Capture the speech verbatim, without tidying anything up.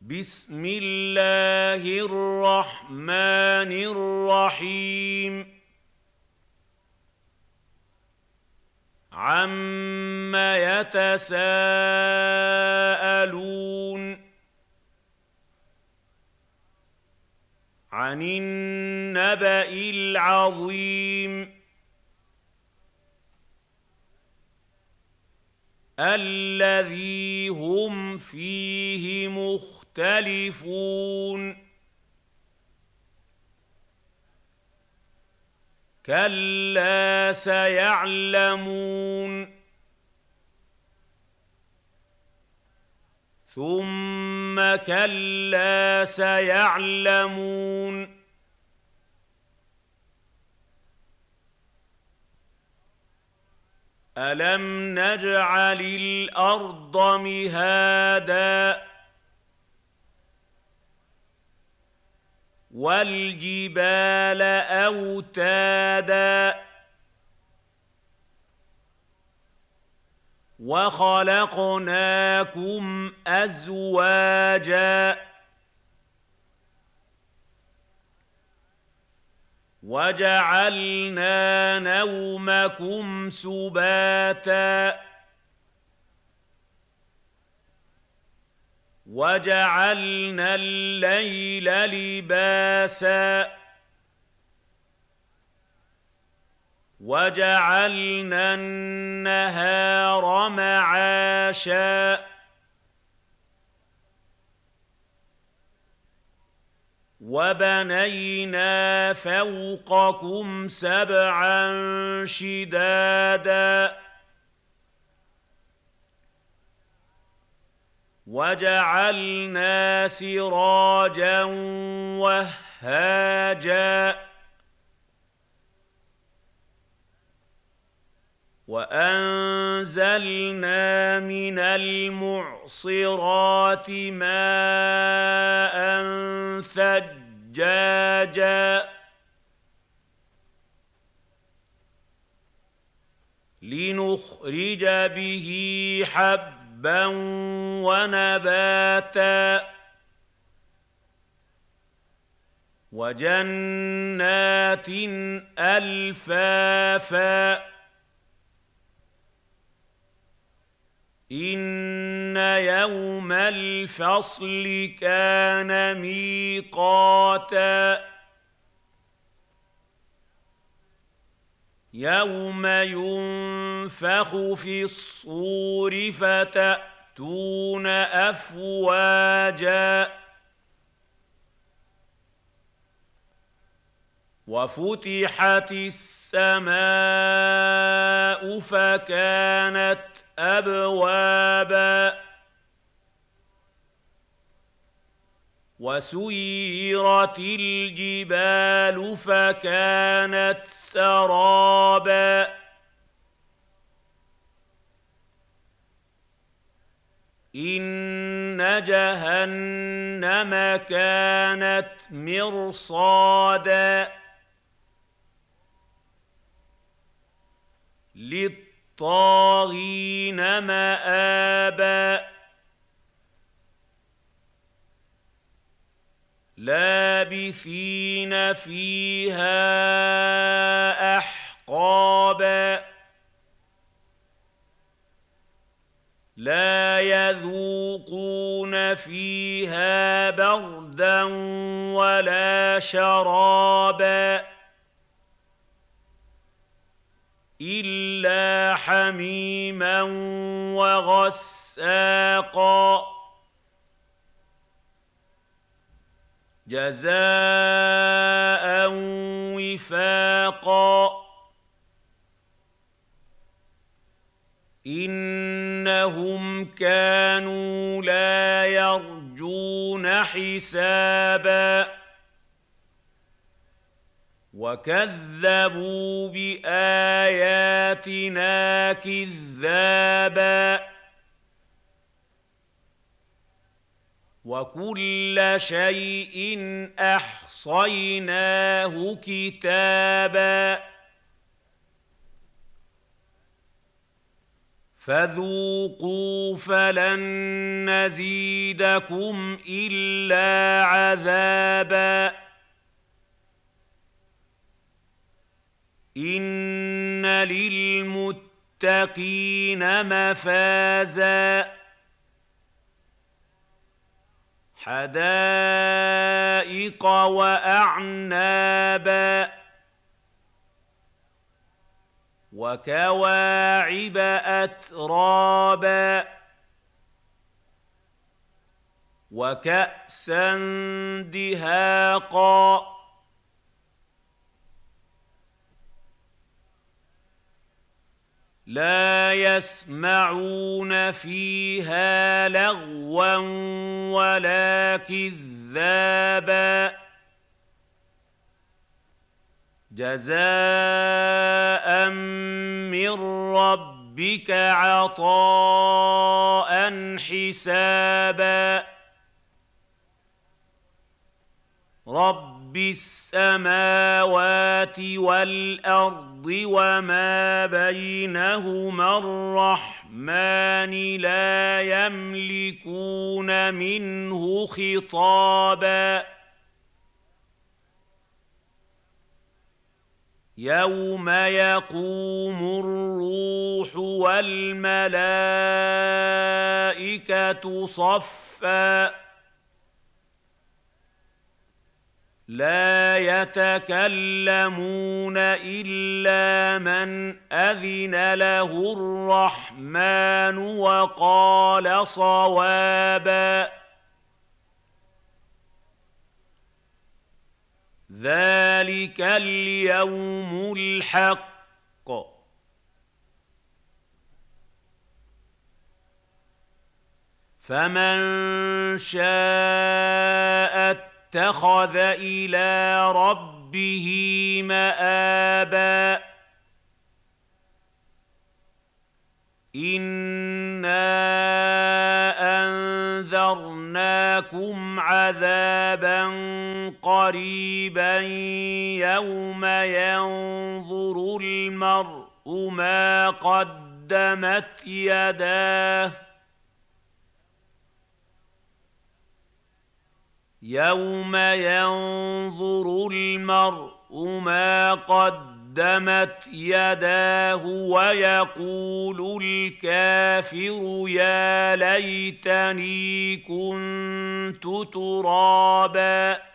بسم الله الرحمن الرحيم عَمَّ يتساءلون عن النبأ العظيم الذي هم فيه مختلفون كلا سيعلمون ثم كلا سيعلمون ألم نجعل الأرض مهادا والجبال أوتادا وخلقناكم أزواجا وجعلنا نومكم سباتا وجعلنا الليل لباسا وجعلنا النهار معاشا وبنينا فوقكم سبعا شدادا وجعلنا سراجا وهاجا وأنزلنا من المعصرات ماء ثجاجا لنخرج به حبا ونباتا وجنات ألفافا إن يوم الفصل كان ميقاتا يوم ينفخ في الصور فتأتون أفواجا وفتحت السماء فكانت أبوابا وسيرت الجبال فكانت سرابا إن جهنم كانت مرصادا للطاغين مآبا لابثين فيها أحقابا لا يذوقون فيها بردا ولا شرابا إلا حميما وغساقا جزاء وفاقا إنهم كانوا لا يرجون حسابا وكذبوا بآياتنا كذابا وكل شيء أحصيناه كتابا فذوقوا فلن نزيدكم إلا عذابا إن للمتقين مفازا حدائق وأعنابا وكواعب أترابا وكأسا دهاقا لا يسمعون فيها لغوا ولا كذابا جزاء من ربك عطاء حسابا رب السماوات والأرض وما بينهما الرحمن لا يملكون منه خطابا يوم يقوم الروح والملائكة صفا لا يتكلمون إلا من أذن له الرحمن وقال صوابا ذلك اليوم الحق فمن شاء اتخذ إلى ربه مآبا إنا أنذرناكم عذابا قريبا يوم ينظر المرء ما قدمت يداه يوم ينظر المرء ما قدمت يداه ويقول الكافر يا ليتني كنت ترابا